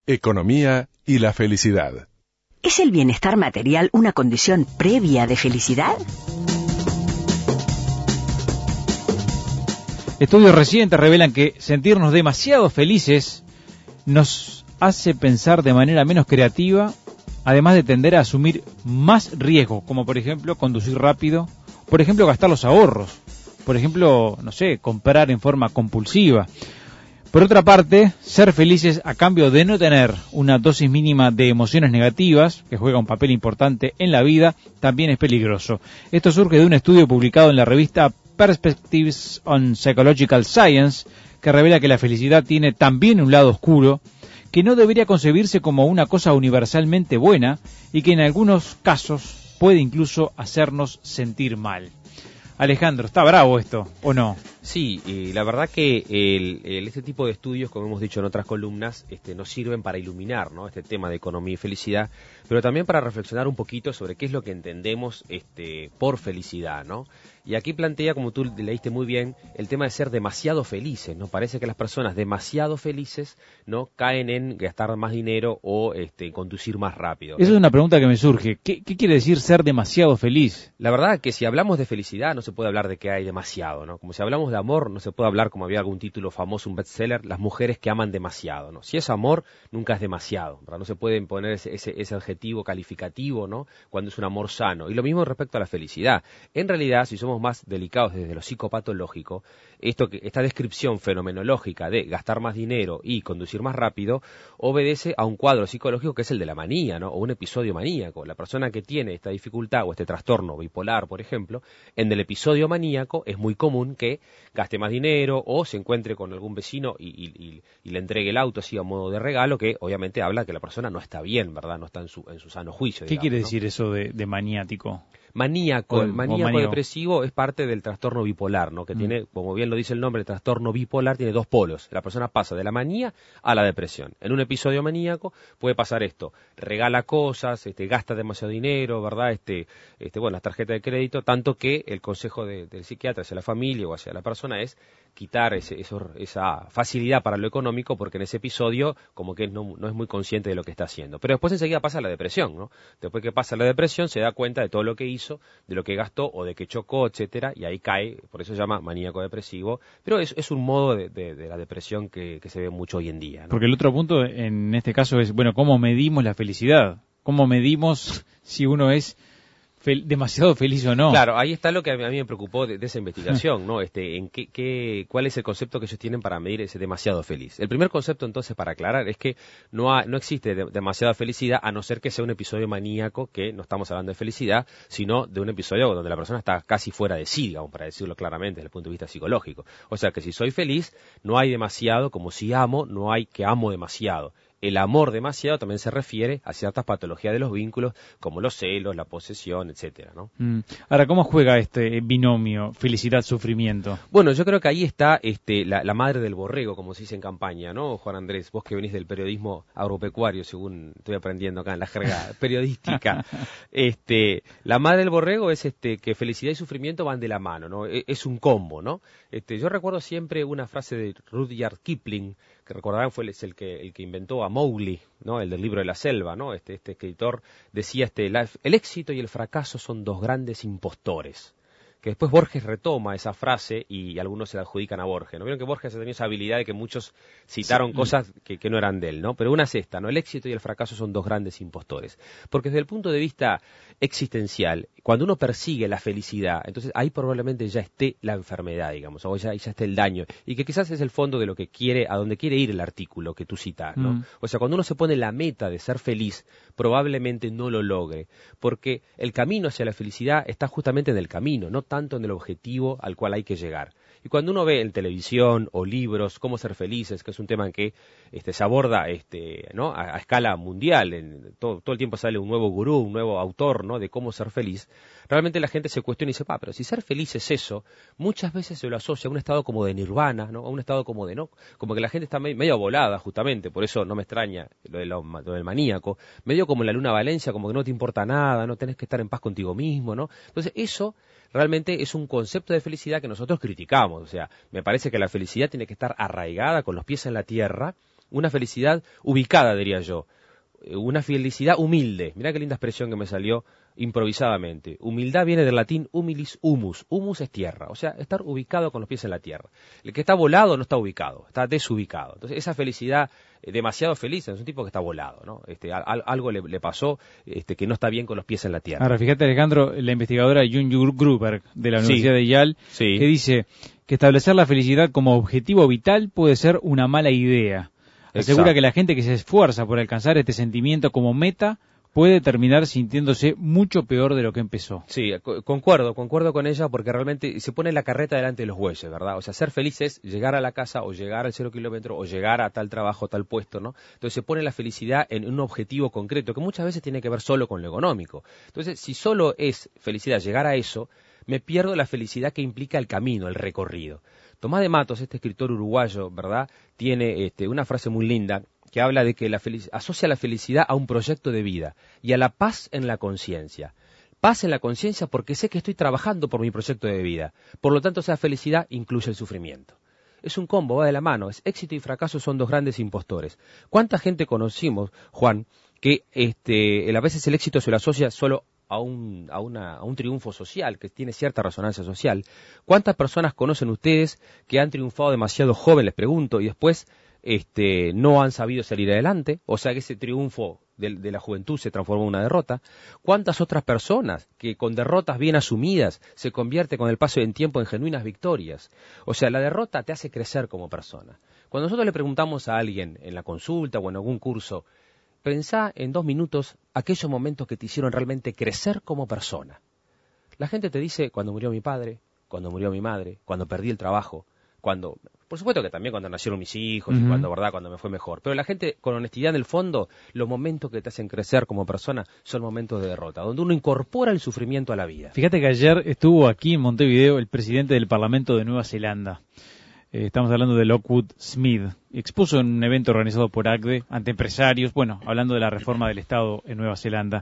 economía y la felicidad. ¿Es el bienestar material una condición previa de felicidad? Estudios recientes revelan que sentirnos demasiado felices nos hace pensar de manera menos creativa, además de tender a asumir más riesgos, como por ejemplo conducir rápido, por ejemplo gastar los ahorros, por ejemplo, no sé, comprar en forma compulsiva. Por otra parte, ser felices a cambio de no tener una dosis mínima de emociones negativas, que juega un papel importante en la vida, también es peligroso. Esto surge de un estudio publicado en la revista Perspectives on Psychological Science, que revela que la felicidad tiene también un lado oscuro, que no debería concebirse como una cosa universalmente buena y que en algunos casos puede incluso hacernos sentir mal. Alejandro, ¿está bravo esto o no? Sí, y la verdad que este tipo de estudios, como hemos dicho en otras columnas, nos sirven para iluminar, ¿no?, este tema de economía y felicidad, pero también para reflexionar un poquito sobre qué es lo que entendemos por felicidad, ¿no? Y aquí plantea, como tú leíste muy bien, el tema de ser demasiado felices, ¿no? Parece que las personas demasiado felices, ¿no?, caen en gastar más dinero o conducir más rápido. Esa es una pregunta que me surge. ¿Qué quiere decir ser demasiado feliz? La verdad que si hablamos de felicidad no se puede hablar de que hay demasiado, ¿no? Como si hablamos de amor no se puede hablar, como había algún título famoso, un bestseller, las mujeres que aman demasiado, ¿no? Si es amor, nunca es demasiado, ¿verdad? No se puede poner ese adjetivo calificativo, ¿no?, cuando es un amor sano. Y lo mismo respecto a la felicidad. En realidad, si somos más delicados desde lo psicopatológico, esta descripción fenomenológica de gastar más dinero y conducir más rápido obedece a un cuadro psicológico que es el de la manía, ¿no?, o un episodio maníaco. La persona que tiene esta dificultad o este trastorno bipolar, por ejemplo, en el episodio maníaco es muy común que gaste más dinero o se encuentre con algún vecino y le entregue el auto así a modo de regalo, que obviamente habla que la persona no está bien, ¿verdad? No está en su sano juicio. ¿Qué quiere ¿no? decir eso de maniático? Maníaco, el maníaco maníaco depresivo es parte del trastorno bipolar, ¿no?, que tiene, como bien lo dice el nombre, el trastorno bipolar tiene dos polos. La persona pasa de la manía a la depresión. En un episodio maníaco puede pasar esto: regala cosas, gasta demasiado dinero, ¿verdad? Bueno, las tarjetas de crédito, tanto que el consejo del psiquiatra hacia la familia o hacia la persona es quitar esa facilidad para lo económico, porque en ese episodio como que no es muy consciente de lo que está haciendo. Pero después enseguida pasa la depresión, ¿no? Después que pasa la depresión se da cuenta de todo lo que hizo, de lo que gastó o de que chocó, etcétera, y ahí cae. Por eso se llama maníaco depresivo, pero es un modo de la depresión que se ve mucho hoy en día, ¿no? Porque el otro punto en este caso es, bueno, ¿cómo medimos la felicidad? ¿Cómo medimos si uno es demasiado feliz o no? Claro, ahí está lo que a mí me preocupó de esa investigación, ¿no? ¿Cuál es el concepto que ellos tienen para medir ese demasiado feliz? El primer concepto, entonces, para aclarar, es que no existe demasiada felicidad, a no ser que sea un episodio maníaco, que no estamos hablando de felicidad, sino de un episodio donde la persona está casi fuera de sí, digamos, para decirlo claramente desde el punto de vista psicológico. O sea que si soy feliz, no hay demasiado, como si amo, no hay que amo demasiado. El amor demasiado también se refiere a ciertas patologías de los vínculos, como los celos, la posesión, etcétera, ¿no? Ahora, ¿cómo juega este binomio felicidad-sufrimiento? Bueno, yo creo que ahí está la madre del borrego, como se dice en campaña, ¿no, Juan Andrés? Vos que venís del periodismo agropecuario, según estoy aprendiendo acá en la jerga periodística. La madre del borrego es que felicidad y sufrimiento van de la mano, ¿no? Es un combo, ¿no? Yo recuerdo siempre una frase de Rudyard Kipling, que recordarán es el que inventó a Mowgli, ¿no?, el del libro de la selva, ¿no? Este escritor decía, el éxito y el fracaso son dos grandes impostores. Que después Borges retoma esa frase y algunos se la adjudican a Borges, ¿no? Vieron que Borges ha tenido esa habilidad de que muchos citaron cosas que no eran de él, ¿no? Pero una es esta, ¿no? El éxito y el fracaso son dos grandes impostores. Porque desde el punto de vista existencial, cuando uno persigue la felicidad, entonces ahí probablemente ya esté la enfermedad, digamos, o ya esté el daño, y que quizás es el fondo de lo que quiere, a donde quiere ir el artículo que tú citas, ¿no? O sea, cuando uno se pone la meta de ser feliz, probablemente no lo logre, porque el camino hacia la felicidad está justamente en el camino, no tanto en el objetivo al cual hay que llegar. Y cuando uno ve en televisión o libros cómo ser felices, que es un tema en que se aborda ¿no?, a escala mundial, todo el tiempo sale un nuevo gurú, un nuevo autor, ¿no?, de cómo ser feliz, realmente la gente se cuestiona y dice, pero si ser feliz es eso, muchas veces se lo asocia a un estado como de nirvana, ¿no?, a un estado como de como que la gente está medio volada, justamente, por eso no me extraña lo del maníaco, medio como en la Luna Valencia, como que no te importa nada, no tenés que estar en paz contigo mismo, ¿no? Entonces eso realmente es un concepto de felicidad que nosotros criticamos. O sea, me parece que la felicidad tiene que estar arraigada con los pies en la tierra una felicidad ubicada, diría yo, una felicidad humilde. Mirá qué linda expresión que me salió improvisadamente. Humildad viene del latín humilis humus. Humus es tierra, o sea, estar ubicado con los pies en la tierra. El que está volado no está ubicado, está desubicado. Entonces, esa felicidad demasiado feliz es un tipo que está volado, ¿no? Algo le pasó que no está bien con los pies en la tierra. Ahora, fíjate, Alejandro, la investigadora June Gruberg de la Universidad de Yale, que dice que establecer la felicidad como objetivo vital puede ser una mala idea. Asegura que la gente que se esfuerza por alcanzar este sentimiento como meta puede terminar sintiéndose mucho peor de lo que empezó. Sí, concuerdo con ella, porque realmente se pone la carreta delante de los bueyes, ¿verdad? O sea, ser feliz es llegar a la casa o llegar al 0 kilómetro o llegar a tal trabajo, tal puesto, ¿no? Entonces se pone la felicidad en un objetivo concreto, que muchas veces tiene que ver solo con lo económico. Entonces, si solo es felicidad llegar a eso, me pierdo la felicidad que implica el camino, el recorrido. Tomás de Matos, este escritor uruguayo, ¿verdad?, tiene una frase muy linda que habla de que asocia la felicidad a un proyecto de vida y a la paz en la conciencia. Paz en la conciencia porque sé que estoy trabajando por mi proyecto de vida. Por lo tanto, esa felicidad incluye el sufrimiento. Es un combo, va de la mano. Éxito y fracaso son dos grandes impostores. ¿Cuánta gente conocimos, Juan, que a veces el éxito se lo asocia solo a un triunfo social, que tiene cierta resonancia social? ¿Cuántas personas conocen ustedes que han triunfado demasiado joven, les pregunto, y después no han sabido salir adelante? O sea que ese triunfo de la juventud se transformó en una derrota. ¿Cuántas otras personas que con derrotas bien asumidas se convierte con el paso del tiempo en genuinas victorias? O sea, la derrota te hace crecer como persona. Cuando nosotros le preguntamos a alguien en la consulta o en algún curso, pensá en 2 minutos aquellos momentos que te hicieron realmente crecer como persona. La gente te dice, cuando murió mi padre, cuando murió mi madre, cuando perdí el trabajo, por supuesto que también cuando nacieron mis hijos y cuando me fue mejor. Pero la gente, con honestidad en el fondo, los momentos que te hacen crecer como persona son momentos de derrota, donde uno incorpora el sufrimiento a la vida. Fíjate que ayer estuvo aquí en Montevideo el presidente del Parlamento de Nueva Zelanda. Estamos hablando de Lockwood Smith. Expuso en un evento organizado por ACDE ante empresarios, hablando de la reforma del Estado en Nueva Zelanda.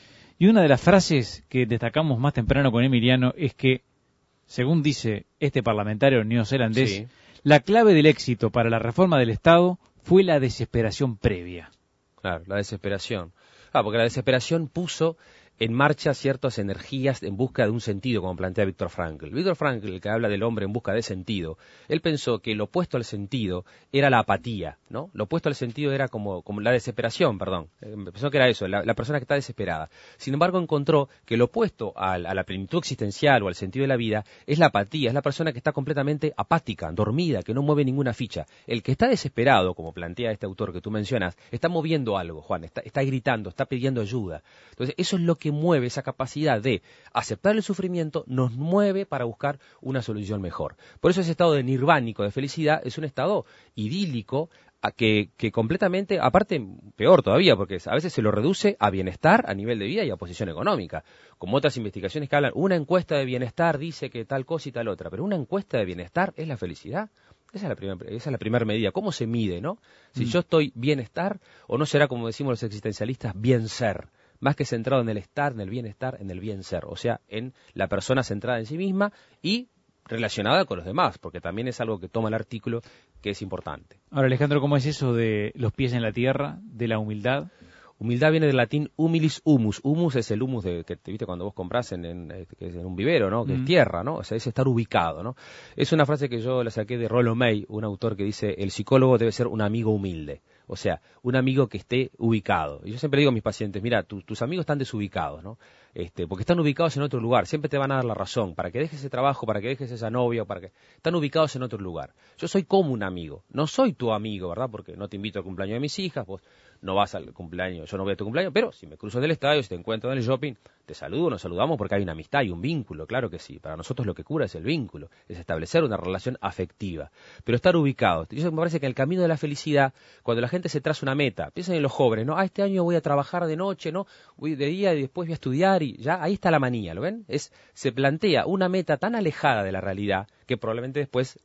Y una de las frases que destacamos más temprano con Emiliano es que, según dice este parlamentario neozelandés, la clave del éxito para la reforma del Estado fue la desesperación previa. Claro, la desesperación. Porque la desesperación puso en marcha ciertas energías en busca de un sentido, como plantea Viktor Frankl. Viktor Frankl, el que habla del hombre en busca de sentido, él pensó que lo opuesto al sentido era la apatía, ¿no? Lo opuesto al sentido era como la desesperación, perdón. Pensó que era eso, la persona que está desesperada. Sin embargo, encontró que lo opuesto a la plenitud existencial o al sentido de la vida es la apatía, es la persona que está completamente apática, dormida, que no mueve ninguna ficha. El que está desesperado, como plantea este autor que tú mencionas, está moviendo algo, Juan, está gritando, está pidiendo ayuda. Entonces, eso es lo que mueve, esa capacidad de aceptar el sufrimiento, nos mueve para buscar una solución mejor. Por eso ese estado de nirvánico, de felicidad, es un estado idílico que completamente, aparte, peor todavía, porque a veces se lo reduce a bienestar a nivel de vida y a posición económica. Como otras investigaciones que hablan, una encuesta de bienestar dice que tal cosa y tal otra, pero una encuesta de bienestar es la felicidad. Esa es la primera medida. ¿Cómo se mide, no? Si yo estoy bienestar, o no será, como decimos los existencialistas, bien ser. Más que centrado en el estar, en el bienestar, en el bien ser, o sea, en la persona centrada en sí misma y relacionada con los demás, porque también es algo que toma el artículo que es importante. Ahora, Alejandro, ¿cómo es eso de los pies en la tierra, de la humildad? Humildad viene del latín humilis humus. Humus es el humus que te viste cuando vos compras en un vivero, ¿no? Que es tierra, ¿no? O sea, es estar ubicado, ¿no? Es una frase que yo la saqué de Rollo May, un autor que dice, el psicólogo debe ser un amigo humilde. O sea, un amigo que esté ubicado. Y yo siempre digo a mis pacientes, mira, tus amigos están desubicados, ¿no? Porque están ubicados en otro lugar, siempre te van a dar la razón, para que dejes ese trabajo, para que dejes esa novia, están ubicados en otro lugar. Yo soy como un amigo, no soy tu amigo, ¿verdad? Porque no te invito al cumpleaños de mis hijas, vos no vas al cumpleaños, yo no voy a tu cumpleaños, pero si me cruzo en el estadio, si te encuentro en el shopping, te saludo, nos saludamos porque hay una amistad y un vínculo, claro que sí. Para nosotros lo que cura es el vínculo, es establecer una relación afectiva, pero estar ubicados. Yo me parece que en el camino de la felicidad, cuando la gente se traza una meta, piensen en los jóvenes, ¿no? Este año voy a trabajar de noche, ¿no? Voy de día y después voy a estudiar y ya, ahí está la manía, ¿lo ven? Se plantea una meta tan alejada de la realidad que probablemente después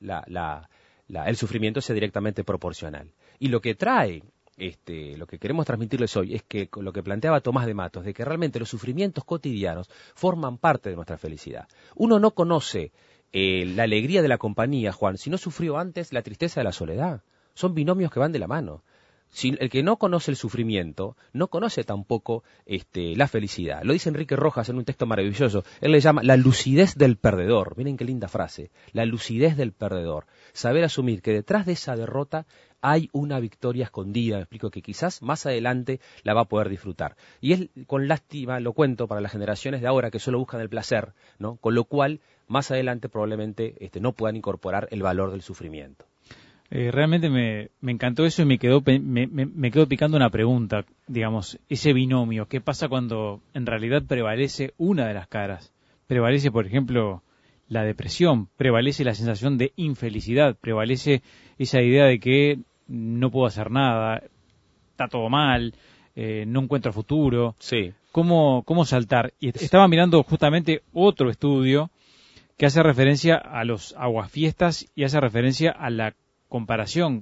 el sufrimiento sea directamente proporcional. Y lo que trae lo que queremos transmitirles hoy es que lo que planteaba Tomás de Matos, de que realmente los sufrimientos cotidianos forman parte de nuestra felicidad. Uno no conoce la alegría de la compañía, Juan, si no sufrió antes la tristeza de la soledad. Son binomios que van de la mano. Si el que no conoce el sufrimiento, no conoce tampoco la felicidad. Lo dice Enrique Rojas en un texto maravilloso. Él le llama la lucidez del perdedor. Miren qué linda frase. La lucidez del perdedor. Saber asumir que detrás de esa derrota hay una victoria escondida. Me explico, que quizás más adelante la va a poder disfrutar. Y es con lástima, lo cuento, para las generaciones de ahora que solo buscan el placer, ¿no? Con lo cual, más adelante probablemente no puedan incorporar el valor del sufrimiento. Realmente me encantó eso y me quedó picando una pregunta, digamos, ese binomio. ¿Qué pasa cuando en realidad prevalece una de las caras? Prevalece, por ejemplo, la depresión, prevalece la sensación de infelicidad, prevalece esa idea de que no puedo hacer nada, está todo mal, no encuentro futuro. Sí. ¿Cómo saltar? Y estaba mirando justamente otro estudio que hace referencia a los aguafiestas y hace referencia a la comparación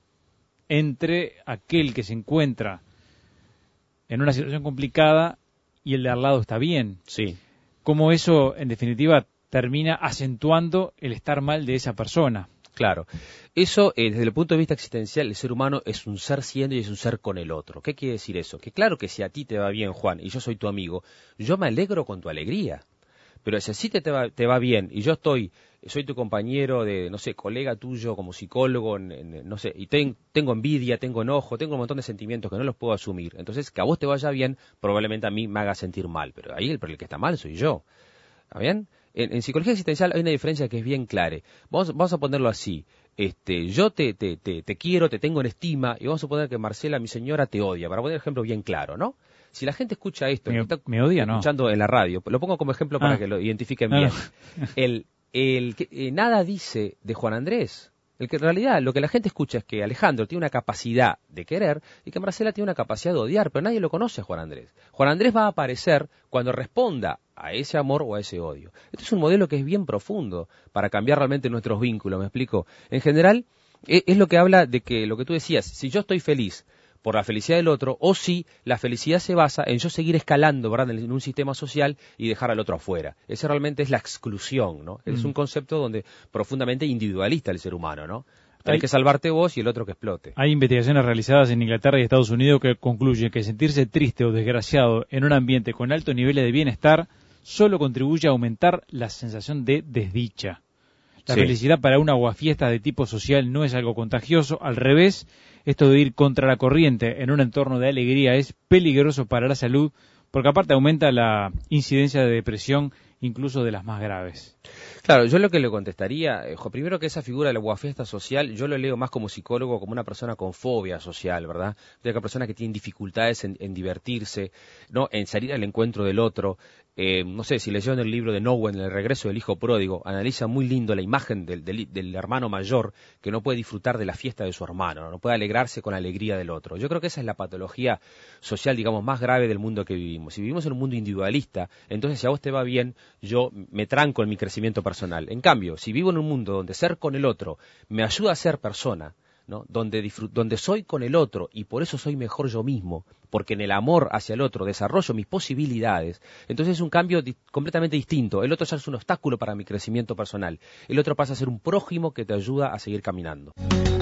entre aquel que se encuentra en una situación complicada y el de al lado está bien. Sí. Cómo eso, en definitiva, termina acentuando el estar mal de esa persona. Claro. Eso, desde el punto de vista existencial, el ser humano es un ser siendo y es un ser con el otro. ¿Qué quiere decir eso? Que claro que si a ti te va bien, Juan, y yo soy tu amigo, yo me alegro con tu alegría. Pero si así te va bien y yo soy tu compañero de, no sé, colega tuyo como psicólogo, no sé, y tengo envidia, tengo enojo, tengo un montón de sentimientos que no los puedo asumir. Entonces, que a vos te vaya bien, probablemente a mí me haga sentir mal. Pero ahí el que está mal soy yo. ¿Está bien? En psicología existencial hay una diferencia que es bien clara. Vamos a ponerlo así. Yo te quiero, te tengo en estima, y vamos a suponer que Marcela, mi señora, te odia, para poner el ejemplo bien claro, ¿no? Si la gente escucha esto, me odia, escuchando en la radio, lo pongo como ejemplo para que lo identifiquen bien. El que nada dice de Juan Andrés. El que en realidad lo que la gente escucha es que Alejandro tiene una capacidad de querer y que Marcela tiene una capacidad de odiar, pero nadie lo conoce a Juan Andrés. Juan Andrés va a aparecer cuando responda a ese amor o a ese odio. Este es un modelo que es bien profundo para cambiar realmente nuestros vínculos, ¿me explico? En general, es lo que habla de que lo que tú decías, si yo estoy feliz por la felicidad del otro, o si la felicidad se basa en yo seguir escalando, ¿verdad?, en un sistema social y dejar al otro afuera. Ese realmente es la exclusión, ¿no? Es un concepto donde profundamente individualista el ser humano, ¿no? Tenés que salvarte vos y el otro que explote. Hay investigaciones realizadas en Inglaterra y Estados Unidos que concluyen que sentirse triste o desgraciado en un ambiente con altos niveles de bienestar solo contribuye a aumentar la sensación de desdicha. La felicidad para un aguafiestas de tipo social no es algo contagioso, al revés. Esto de ir contra la corriente en un entorno de alegría es peligroso para la salud, porque aparte aumenta la incidencia de depresión, incluso de las más graves. Claro, yo lo que le contestaría, primero que esa figura de la aguafiesta social, yo lo leo más como psicólogo, como una persona con fobia social, ¿verdad? De una persona que tiene dificultades en divertirse, ¿no? En salir al encuentro del otro. No sé, si leyeron el libro de Nowen, El regreso del hijo pródigo, analiza muy lindo la imagen del hermano mayor que no puede disfrutar de la fiesta de su hermano, no puede alegrarse con la alegría del otro. Yo creo que esa es la patología social, digamos, más grave del mundo que vivimos. Si vivimos en un mundo individualista, entonces si a vos te va bien, yo me tranco en mi crecimiento personal. En cambio, si vivo en un mundo donde ser con el otro me ayuda a ser persona, ¿no? Donde soy con el otro y por eso soy mejor yo mismo, porque en el amor hacia el otro desarrollo mis posibilidades, entonces es un cambio completamente distinto. El otro ya es un obstáculo para mi crecimiento personal, el otro pasa a ser un prójimo que te ayuda a seguir caminando.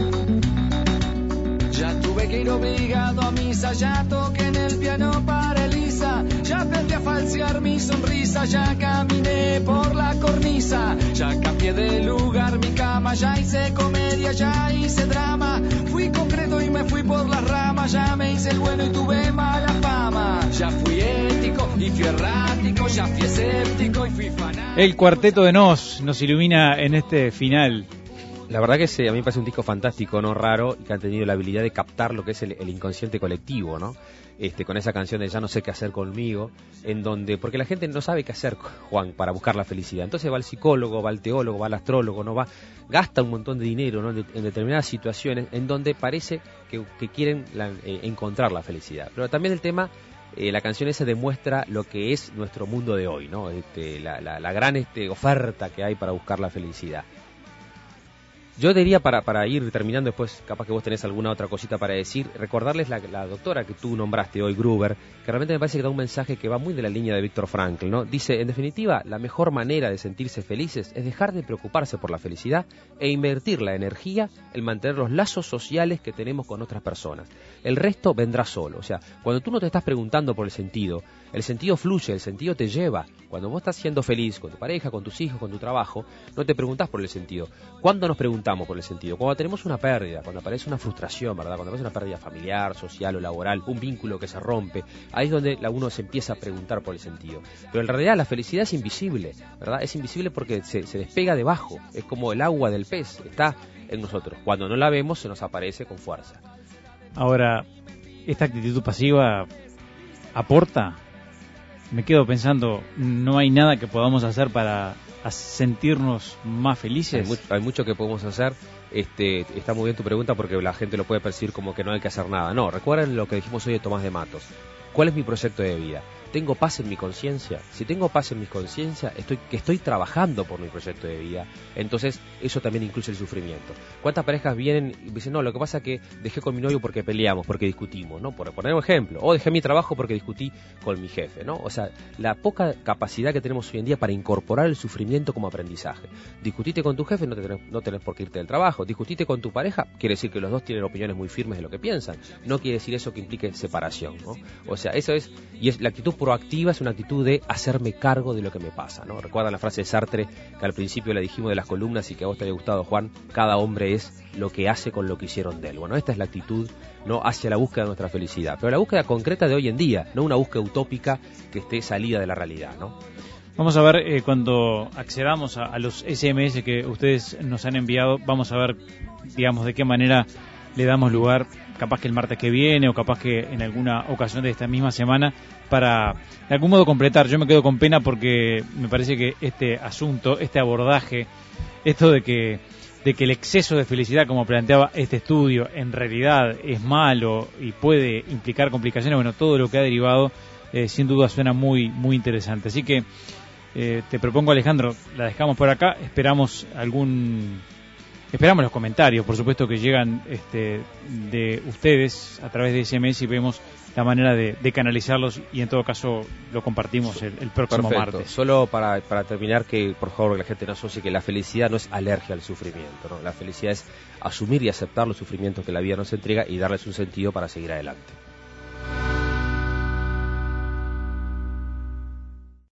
Ya tuve que ir obligado a misa, ya toqué en el piano para Elisa, ya aprendí a falsear mi sonrisa, ya caminé por la cornisa, ya cambié de lugar mi cama, ya hice comedia, ya hice drama, fui concreto y me fui por las ramas, ya me hice el bueno y tuve mala fama, ya fui ético y fui errático, ya fui escéptico y fui fanático. El Cuarteto de Nos ilumina en este final. La verdad que a mí me parece un disco fantástico, no raro, y que han tenido la habilidad de captar lo que es el inconsciente colectivo, ¿no? Con esa canción de Ya no sé qué hacer conmigo, en donde, porque la gente no sabe qué hacer, Juan, para buscar la felicidad. Entonces va al psicólogo, va al teólogo, va al astrólogo, gasta un montón de dinero, ¿no? En determinadas situaciones en donde parece que quieren encontrar la felicidad. Pero también el tema, la canción esa demuestra lo que es nuestro mundo de hoy, ¿no? La gran oferta que hay para buscar la felicidad. Yo diría, para ir terminando después, capaz que vos tenés alguna otra cosita para decir, recordarles la doctora que tú nombraste hoy, Gruber, que realmente me parece que da un mensaje que va muy de la línea de Viktor Frankl, ¿no? Dice, en definitiva, la mejor manera de sentirse felices es dejar de preocuparse por la felicidad e invertir la energía en mantener los lazos sociales que tenemos con otras personas. El resto vendrá solo. O sea, cuando tú no te estás preguntando por el sentido fluye, el sentido te lleva. Cuando vos estás siendo feliz con tu pareja, con tus hijos, con tu trabajo, no te preguntás por el sentido. ¿Cuándo nos preguntamos por el sentido? Cuando tenemos una pérdida, cuando aparece una frustración, ¿verdad? Cuando aparece una pérdida familiar, social o laboral, un vínculo que se rompe, ahí es donde uno se empieza a preguntar por el sentido. Pero en realidad la felicidad es invisible, ¿verdad? Es invisible porque se despega debajo, es como el agua del pez, está en nosotros. Cuando no la vemos, se nos aparece con fuerza. Ahora, ¿esta actitud pasiva aporta? Me quedo pensando, ¿no hay nada que podamos hacer para sentirnos más felices? Hay mucho que podemos hacer. Está muy bien tu pregunta porque la gente lo puede percibir como que no hay que hacer nada. No, recuerden lo que dijimos hoy de Tomás de Matos. ¿Cuál es mi proyecto de vida? ¿Tengo paz en mi conciencia? Si tengo paz en mi conciencia, estoy trabajando por mi proyecto de vida. Entonces, eso también incluye el sufrimiento. ¿Cuántas parejas vienen y dicen, no, lo que pasa es que dejé con mi novio porque peleamos, porque discutimos, ¿no? Por poner un ejemplo. O dejé mi trabajo porque discutí con mi jefe, ¿no? O sea, la poca capacidad que tenemos hoy en día para incorporar el sufrimiento como aprendizaje. Discutiste con tu jefe, no tenés por qué irte del trabajo. Discutiste con tu pareja, quiere decir que los dos tienen opiniones muy firmes de lo que piensan. No quiere decir eso que implique separación, ¿no? O sea, eso es, y es la actitud proactiva, es una actitud de hacerme cargo de lo que me pasa, ¿no? Recuerda la frase de Sartre que al principio la dijimos de las columnas y que a vos te había gustado, Juan, cada hombre es lo que hace con lo que hicieron de él. Bueno, esta es la actitud, ¿no?, hacia la búsqueda de nuestra felicidad, pero la búsqueda concreta de hoy en día, no una búsqueda utópica que esté salida de la realidad, ¿no? Vamos a ver, cuando accedamos a los SMS que ustedes nos han enviado, vamos a ver, digamos, de qué manera le damos lugar, capaz que el martes que viene o capaz que en alguna ocasión de esta misma semana, para de algún modo completar. Yo me quedo con pena porque me parece que este asunto, este abordaje, esto de que el exceso de felicidad, como planteaba este estudio, en realidad es malo y puede implicar complicaciones, bueno, todo lo que ha derivado, sin duda suena muy, muy interesante. Así que te propongo, Alejandro, la dejamos por acá, esperamos los comentarios, por supuesto, que llegan de ustedes a través de SMS y vemos la manera de canalizarlos y en todo caso lo compartimos el próximo martes. Solo para terminar, que por favor que la gente no asocie que la felicidad no es alergia al sufrimiento, ¿no? La felicidad es asumir y aceptar los sufrimientos que la vida nos entrega y darles un sentido para seguir adelante.